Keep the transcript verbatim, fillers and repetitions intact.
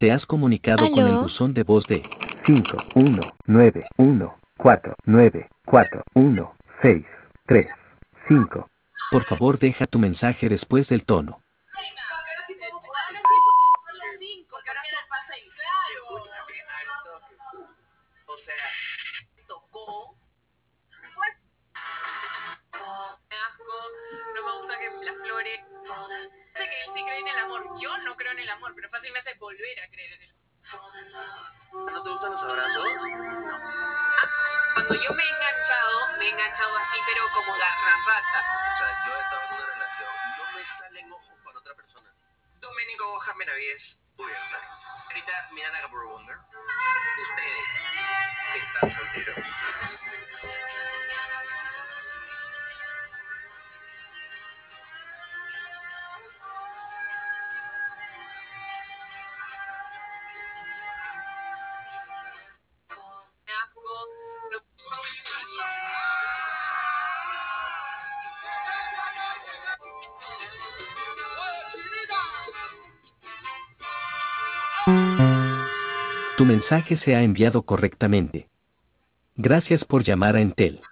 Te has comunicado con el ¿Aló? buzón de voz de cinco uno nueve uno cuatro nueve cuatro uno seis tres cinco. Por favor, deja tu mensaje después del tono. O sea, tocó. Me asco, no me gusta que las flores. Sé que él sí cree en el amor. Yo no creo en el amor, pero fácil me hace volver a creer en el amor. ¿No te gustan los abrazos? No. Cuando yo me he enganchado, me he enganchado así, pero como garrapata. O sea, yo he estado en una relación, no me salen ojos para otra persona. Domenico Benavides, Pudiente. Ahorita Miranda Capur Wonder. Ustedes que están solteros. Me asco, no. Tu mensaje se ha enviado correctamente. Gracias por llamar a Entel.